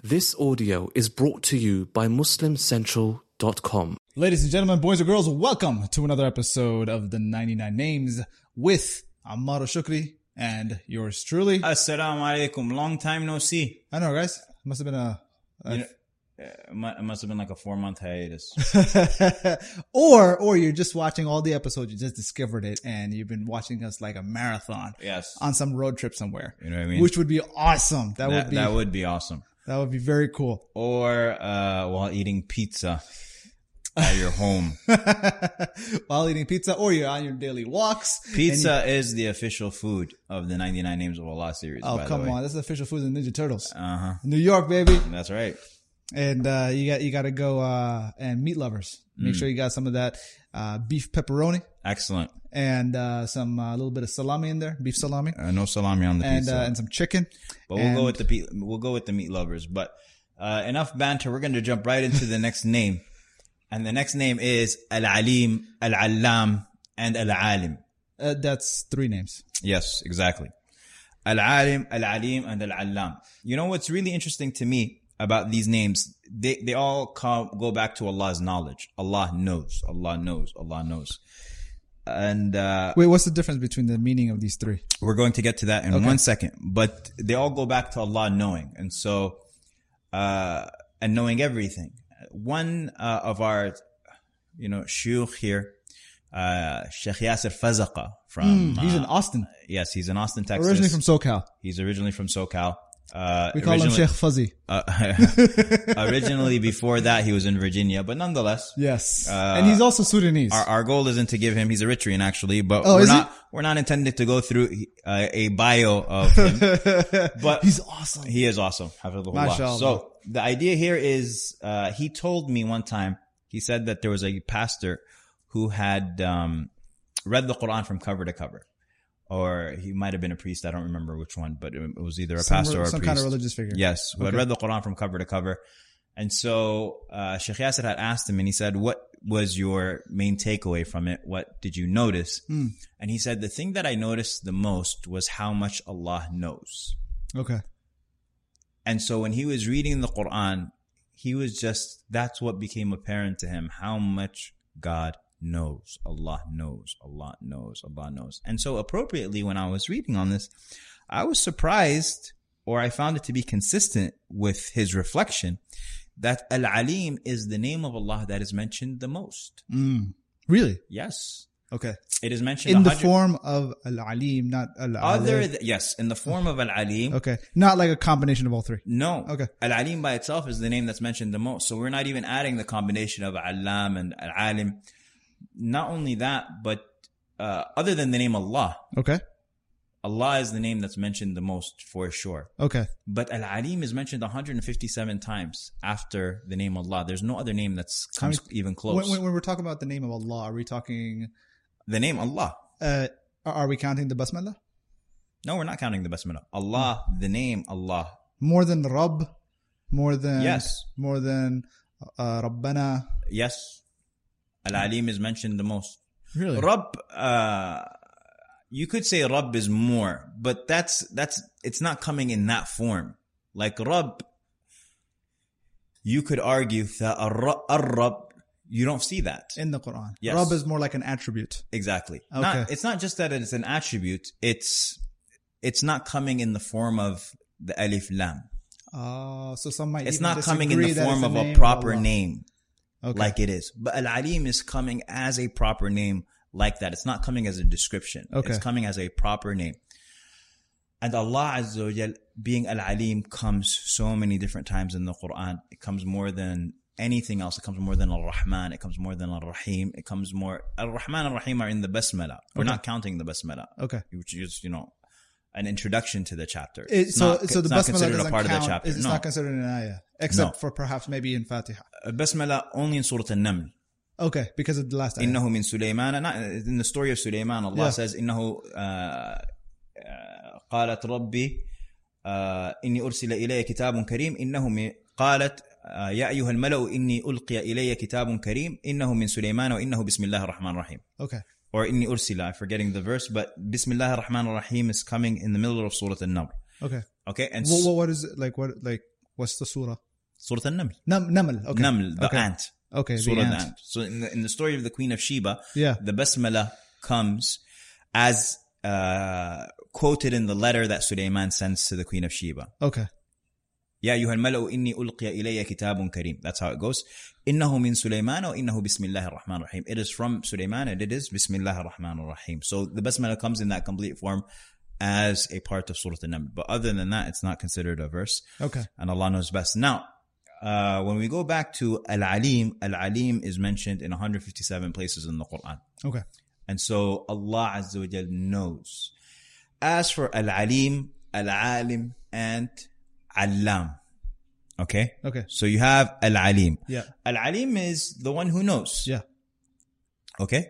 This audio is brought to you by MuslimCentral.com. Ladies and gentlemen, boys and girls, welcome to another episode of the 99 Names with Ammar Shukri and yours truly. Assalamu alaikum. Long time no see. I know, guys. It must have been It must have been like a 4-month hiatus. or you're just watching all the episodes. You just discovered it and you've been watching us like a marathon. Yes. On some road trip somewhere. You know what I mean? Which would be awesome. That would be awesome. That would be very cool. Or while eating pizza at your home. While eating pizza, or you're on your daily walks. Pizza is the official food of the 99 Names of Allah series. Oh, by come the way. on. That's the official food of the Ninja Turtles. Uh-huh. New York, baby. That's right. And you got to go and meat lovers. Make sure you got some of that beef pepperoni. Excellent. And some little bit of salami in there, beef salami. No salami on the pizza. And some chicken. But we'll go with the meat lovers. But enough banter. We're going to jump right into the next name. And the next name is Al-Alim, Al-Allam, and Al-Alim. That's 3 names. Yes, exactly. Al-Alim, Al-Alim, and Al-Allam. You know what's really interesting to me about these names? They all go back to Allah's knowledge. Allah knows. Allah knows. Allah knows. And wait, what's the difference between the meaning of these 3? We're going to get to that in 1 second. But they all go back to Allah knowing. And so, and knowing everything. One of our, shuyukh here, Sheikh Yasser Fazaqa from... he's in Austin. Yes, he's in Austin, Texas. Originally from SoCal. He's originally from SoCal. We call him Sheikh Fuzzy. Originally, before that, he was in Virginia, but nonetheless. Yes. And he's also Sudanese. Our goal isn't to give him, he's Eritrean actually, but we're not intending to go through a bio of him. But he's awesome. He is awesome. Hafidhullah. So the idea here is, he told me one time, he said that there was a pastor who had, read the Quran from cover to cover. Or he might have been a priest. I don't remember which one, but it was either a pastor or a priest. Some kind of religious figure. Yes, who had read the Quran from cover to cover. And so Sheikh Yasser had asked him, and he said, what was your main takeaway from it? What did you notice? And he said, the thing that I noticed the most was how much Allah knows. Okay. And so when he was reading the Quran, that's what became apparent to him, how much God knows. Allah knows. Allah knows. Allah knows. And so appropriately, when I was reading on this, I was surprised, or I found it to be consistent with his reflection, that Al-Alim is the name of Allah that is mentioned the most. Really? Yes. Okay. It is mentioned in the form of Al-Alim, not Al-Alim. Yes, in the form of Al-Alim. Okay. Not like a combination of all 3. No. Okay. Al-Alim by itself is the name that's mentioned the most. So we're not even adding the combination of Al-Alam and Al-Alim. Not only that, but other than the name Allah. Okay. Allah is the name that's mentioned the most for sure. Okay. But Al-Alim is mentioned 157 times after the name Allah. There's no other name that's comes even close. When we're talking about the name of Allah, are we talking... The name Allah. Are we counting the Basmala? No, we're not counting the Basmala. Allah, the name Allah. More than Rabb? More than... Yes. More than Rabbana? Yes. Al-Alim is mentioned the most. Really? Rabb, you could say Rabb is more, but it's not coming in that form. Like Rabb, you could argue that Ar-Rabb, you don't see that. In the Quran. Yes. Rabb is more like an attribute. Exactly. Okay. It's not just that it's an attribute, it's not coming in the form of the Alif Lam. So some might It's even not coming in the disagree form of a name proper Allah. name. Okay. Like it is. But Al-Alim is coming as a proper name like that. It's not coming as a description. Okay. It's coming as a proper name. And Allah Azza wa Jal, being Al-Alim, comes so many different times in the Quran. It comes more than anything else. It comes more than Al-Rahman. It comes more than Al-Rahim. It comes more... Al-Rahman and Al-Rahim are in the Basmala. We're not counting the Basmala. Okay. Which is, an introduction to the chapter. So the Basmala considered doesn't a part count. of the chapter. It's not considered an ayah. Except for perhaps maybe in Fatiha. Basmala only in Surah An-Naml. Okay, because of the last ayah. إنه من سليمان. In the story of Sulaiman, Allah says, إنه قالت ربي إني أرسل إلي كتاب كريم إنه قالت يا أيها الملأ إني ألقي إلي كتاب كريم إنه من سليمان وإنه بسم الله الرحمن الرحيم. Okay. Or إني أرسل, I'm forgetting the verse, but بسم الله الرحمن الرحيم is coming in the middle of Surah An-Naml. Okay. Okay. And what is it like? What like? What's the surah? Surah An-Naml. Naml. Okay. Naml, the okay. ant. Okay. Surah The the ant. ant. So in the story of the Queen of Sheba, Yeah. the Basmala comes as quoted in the letter that Sulaiman sends to the Queen of Sheba. Okay. يا أيها الملأ إني ألقي إلي كتاب كريم. That's how it goes. إنه من سليمان وإنه بسم الله الرحمن الرحيم. It is from Sulaiman and it is بسم الله الرحمن الرحيم. So the Basmala comes in that complete form as a part of Surah An-Naml. But other than that, it's not considered a verse. Okay. And Allah knows best. Now, when we go back to Al-Alim is mentioned in 157 places in the Quran. Okay. And so Allah Azza wa Jal knows. As for Al-Alim, Al-Alim, and Allam. Okay? Okay. So you have Al-Alim. Yeah. Al-Alim is the one who knows. Yeah. Okay?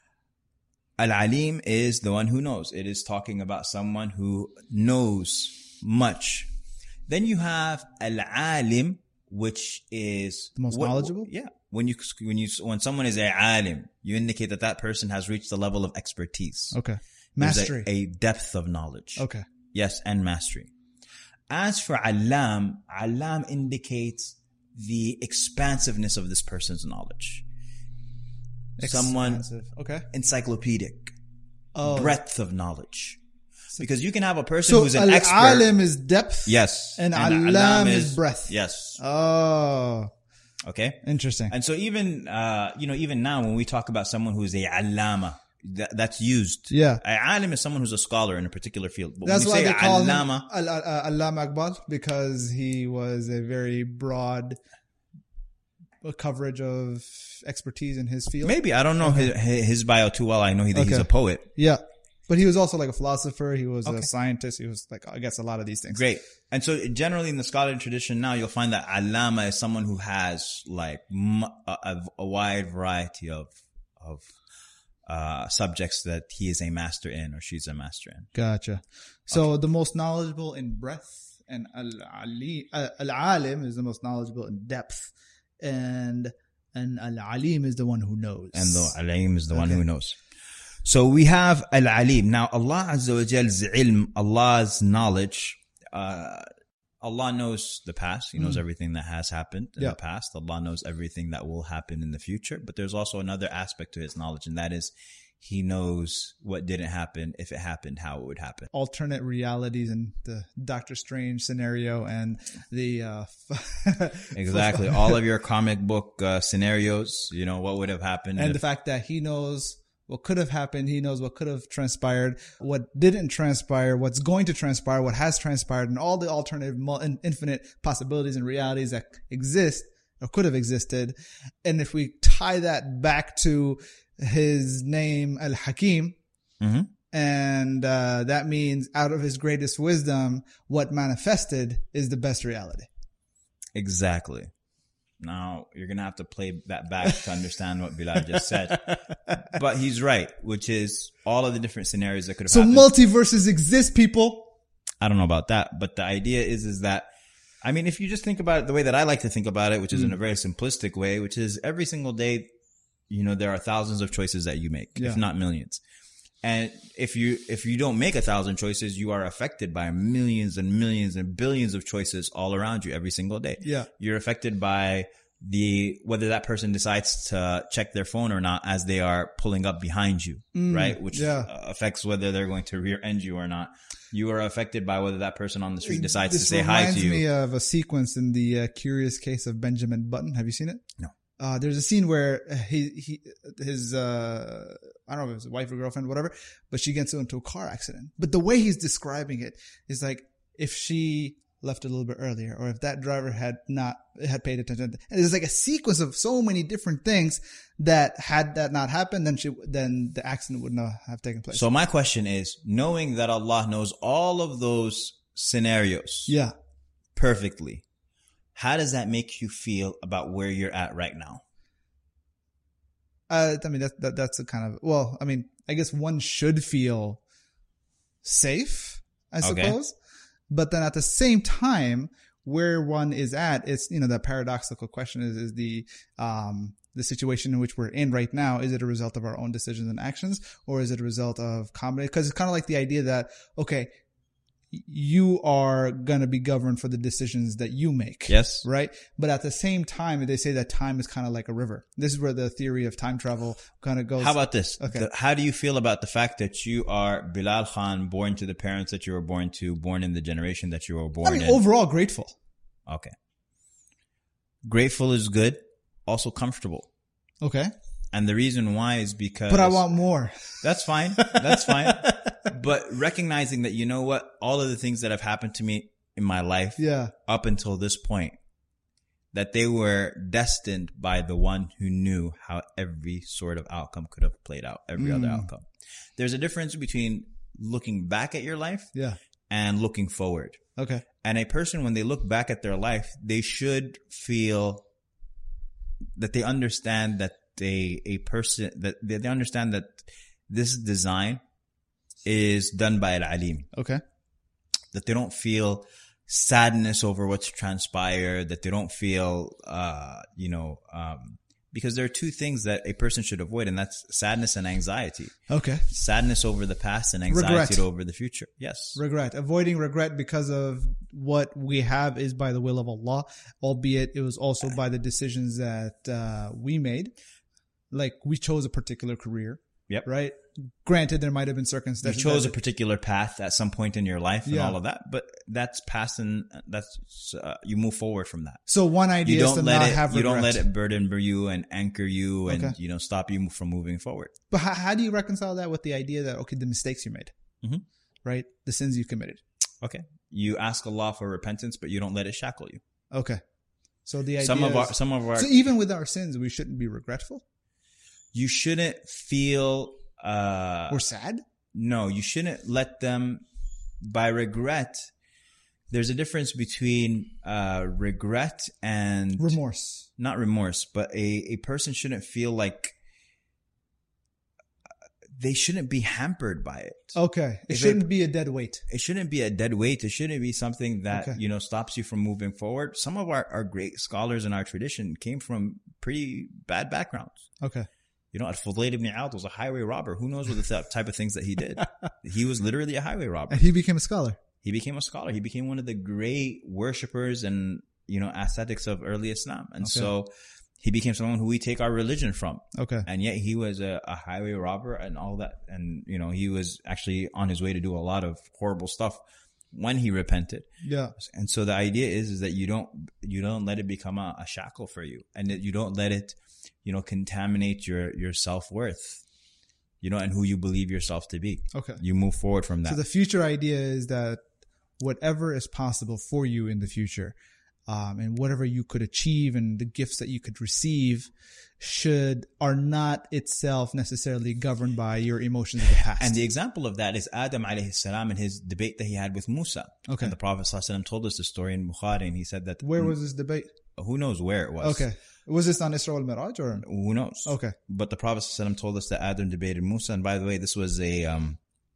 Al-Alim is the one who knows. It is talking about someone who knows much. Then you have Al-Alim, which is The most knowledgeable? Yeah. When someone is a alim, you indicate that that person has reached the level of expertise. Okay. There's Mastery. a depth of knowledge. Okay. Yes, and mastery. As for Allam indicates the expansiveness of this person's knowledge. Someone Expansive. Okay. encyclopedic, Oh. breadth of knowledge. Because you can have a person So who's an expert. Al-Alim is depth. Yes. And Allam Allam is breadth. Yes. Oh. Okay. Interesting. And so even now when we talk about someone who's a allama, that's used. Yeah. A alim is someone who's a scholar in a particular field. But That's when why we say they call him allama, Allama Iqbal, because he was a very broad coverage of expertise in his field. maybe, I don't know his bio too well. I know he's Okay. a poet. Yeah. But he was also like a philosopher. He was Okay. a scientist. He was like, I guess, a lot of these things. Great. And so generally in the scholarly tradition now, you'll find that allama is someone who has like a wide variety of subjects that he is a master in or she's a master in. Gotcha. So the most knowledgeable in breadth, and Al-Alim is the most knowledgeable in depth, and Al-Alim is the one who knows. And the alim is the one Okay. who knows. So we have Al-Alim. Now Allah Azza wa Jal's ilm, Allah's knowledge, Allah knows the past. He knows everything that has happened in the past. Allah knows everything that will happen in the future. But there's also another aspect to his knowledge, and that is he knows what didn't happen, if it happened, how it would happen. Alternate realities in the Doctor Strange scenario and the Exactly. All of your comic book scenarios, what would have happened. and if- the fact that he knows what could have happened, he knows what could have transpired, what didn't transpire, what's going to transpire, what has transpired, and all the alternative infinite possibilities and realities that exist or could have existed. And if we tie that back to his name, Al-Hakim, Mhm. and that means out of his greatest wisdom, what manifested is the best reality. Exactly. Now, you're going to have to play that back to understand what Bilal just said. But he's right, which is all of the different scenarios that could have So happened. multiverses exist, people. I don't know about that, but the idea is that, I mean, if you just think about it the way that I like to think about it, which is in a very simplistic way, which is every single day, there are thousands of choices that you make, Yeah. if not millions. And if you don't make 1,000 choices, you are affected by millions and millions and billions of choices all around you every single day. Yeah. You're affected by whether that person decides to check their phone or not as they are pulling up behind you, right? Which affects whether they're going to rear end you or not. You are affected by whether that person on the street decides to say hi to This you. reminds me of a sequence in the Curious Case of Benjamin Button. Have you seen it? No. There's a scene where his I don't know if it was a wife or girlfriend, whatever, but she gets into a car accident. But the way he's describing it is like if she left a little bit earlier, or if that driver had paid attention. And there's like a sequence of so many different things that had that not happened, then the accident would not have taken place. So my question is, knowing that Allah knows all of those scenarios yeah. perfectly, how does that make you feel about where you're at right now? I mean, that's a kind of, well, I mean, I guess one should feel safe, I suppose. But then at the same time, where one is at, it's, that paradoxical question is the situation in which we're in right now, is it a result of our own decisions and actions, or is it a result of combination? Because it's kind of like the idea that, okay, you are going to be governed for the decisions that you make. Yes. Right? But at the same time, they say that time is kind of like a river. This is where the theory of time travel kind of goes. How about this? Okay. How do you feel about the fact that you are Bilal Khan, born to the parents that you were born to, born in the generation that you were born in? Overall grateful. Okay. Grateful is good. Also comfortable. Okay. And the reason why is because... But I want more. That's fine. That's fine. But recognizing that, you know what? All of the things that have happened to me in my life up until this point, that they were destined by the one who knew how every sort of outcome could have played out, every other outcome. There's a difference between looking back at your life and looking forward. Okay. And a person, when they look back at their life, they should feel that they understand that they understand that this design is done by Al-Alim. Okay. That they don't feel sadness over what's transpired, that they don't feel, because there are two things that a person should avoid, and that's sadness and anxiety. Okay. Sadness over the past and anxiety over the future. Yes. Regret. Avoiding regret because of what we have is by the will of Allah, albeit it was also by the decisions that we made. Like, we chose a particular career. Yep. Right? Granted, there might have been circumstances. You chose a particular path at some point in your life and all of that, but that's past, and that's, you move forward from that. So one idea is to not have regret. You don't let it burden you and anchor you and, stop you from moving forward. But how do you reconcile that with the idea that, okay, the mistakes you made, right? The sins you committed. Okay. You ask Allah for repentance, but you don't let it shackle you. Okay. So the idea some of our so even with our sins, we shouldn't be regretful. You shouldn't feel we're sad? No, you shouldn't let them. By regret, there's a difference between regret and remorse. Not remorse, but a person shouldn't feel like they shouldn't be hampered by it. Okay. It shouldn't be a dead weight. It shouldn't be a dead weight. It shouldn't be something that, stops you from moving forward. Some of our great scholars in our tradition came from pretty bad backgrounds. Okay. Al-Fudayl ibn Iyad was a highway robber. Who knows what the type of things that he did? He was literally a highway robber. And he became a scholar. He became a scholar. He became one of the great worshippers and, ascetics of early Islam. And so he became someone who we take our religion from. Okay. And yet he was a highway robber and all that. And, he was actually on his way to do a lot of horrible stuff when he repented. Yeah. And so the idea is that you don't let it become a shackle for you, and that you don't let it, contaminate your self-worth, and who you believe yourself to be. Okay. You move forward from that. So the future idea is that whatever is possible for you in the future, and whatever you could achieve and the gifts that you could receive are not itself necessarily governed by your emotions of the past. And the example of that is Adam alayhi salam and his debate that he had with Musa. Okay. And the Prophet ﷺ told us the story in Bukhari, and he said that... Where was this debate? Who knows where it was. Okay. Was this on Isra al-Miraj or? Who knows? Okay. But the Prophet ﷺ told us that Adam debated Musa. And by the way, this was an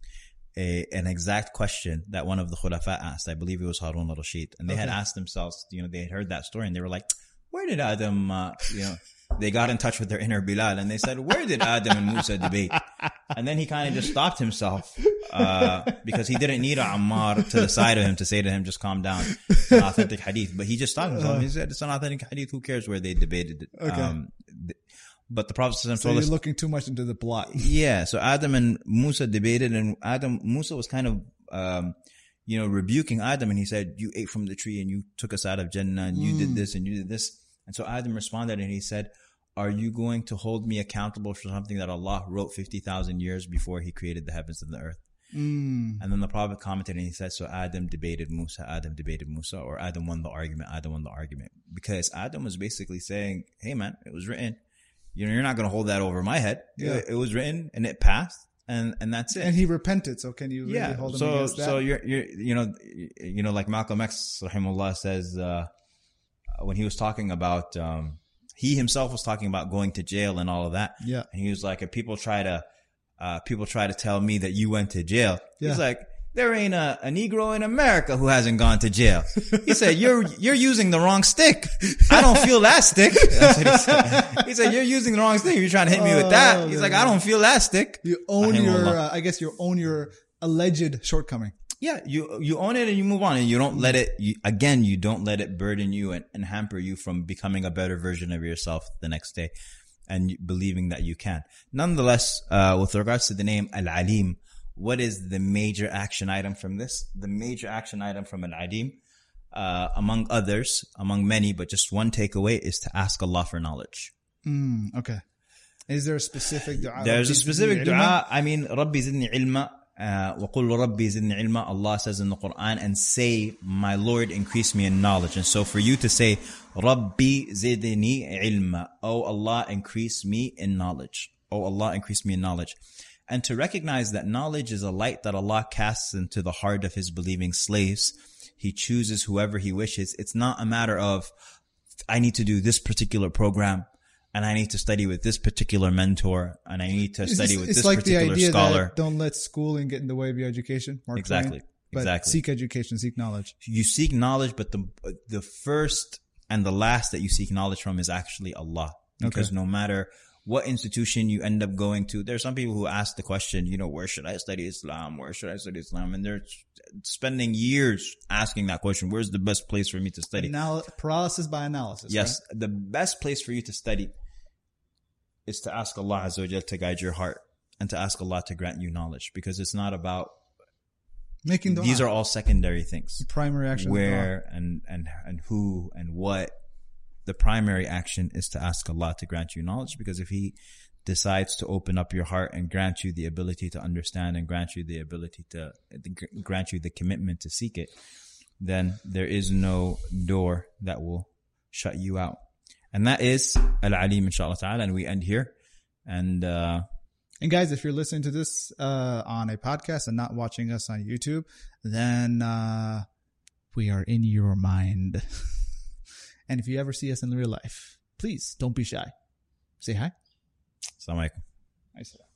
exact question that one of the Khulafa asked. I believe it was Harun al-Rashid. And they had asked themselves, they had heard that story and they were like, where did Adam, they got in touch with their inner Bilal and they said, where did Adam and Musa debate? And then he kind of just stopped himself, because he didn't need Ammar to the side of him to say to him, just calm down. It's an authentic hadith. But he just stopped himself. He said, it's an authentic hadith. Who cares where they debated it? Okay. But the Prophet told us. So you're looking too much into the plot. Yeah. So Adam and Musa debated, and Musa was kind of, rebuking Adam, and he said, you ate from the tree and you took us out of Jannah and you did this and you did this. And so Adam responded and he said, are you going to hold me accountable for something that Allah wrote 50,000 years before he created the heavens and the earth? And then the Prophet commented and he said, so Adam debated Musa, or Adam won the argument. Because Adam was basically saying, hey man, it was written. You're not going to hold that over my head. Yeah. It was written and it passed. And that's it. And he repented. So can you really hold him against that? So you're, like Malcolm X, rahimahullah, says, when he was talking about, he himself was talking about going to jail and all of that. Yeah. And he was like, if people try to tell me that you went to jail, he's like, there ain't a Negro in America who hasn't gone to jail. He said, you're using the wrong stick. I don't feel that stick. That's what he said. He said, you're using the wrong stick. You're trying to hit me with that. He's like, I don't feel that stick. You own your alleged shortcoming. Yeah, you own it and you move on, and you don't let it, you don't let it burden you and hamper you from becoming a better version of yourself the next day and believing that you can. Nonetheless, with regards to the name Al-Alim, what is the major action item from this? The major action item from Al-Alim, among others, among many, but just one takeaway, is to ask Allah for knowledge. Okay. Is there a specific dua? There's a specific dua. I mean, Rabbi zidni ilma. وَقُلْ رَبِّي زِدْنِي عِلْمًا. Allah says in the Quran, and say, my Lord, increase me in knowledge. And so for you to say, Rabbi zidni ilma, oh Allah, increase me in knowledge. Oh Allah, increase me in knowledge. And to recognize that knowledge is a light that Allah casts into the heart of His believing slaves. He chooses whoever He wishes. It's not a matter of, I need to do this particular program, and I need to study with this particular mentor, and I need to study with this particular scholar. It's like the idea that don't let schooling get in the way of your education. Mark Exactly. Twain. But seek education, seek knowledge. You seek knowledge, but the first and the last that you seek knowledge from is actually Allah. Because no matter what institution you end up going to, there are some people who ask the question, where should I study Islam? Where should I study Islam? And they're spending years asking that question. Where's the best place for me to study? Paralysis by analysis. Yes. Right? The best place for you to study is to ask Allah Azza wa Jal to guide your heart and to ask Allah to grant you knowledge, because it's not about making dua. These are all secondary things. The primary action. Where and who and what. The primary action is to ask Allah to grant you knowledge, because if He decides to open up your heart and grant you the ability to understand and grant you the ability to grant you the commitment to seek it, then there is no door that will shut you out. And that is Al-Alim, inshallah ta'ala. And we end here. And guys, if you're listening to this on a podcast and not watching us on YouTube, then we are in your mind. And if you ever see us in real life, please don't be shy. Say hi. Assalamu alaikum. Hi,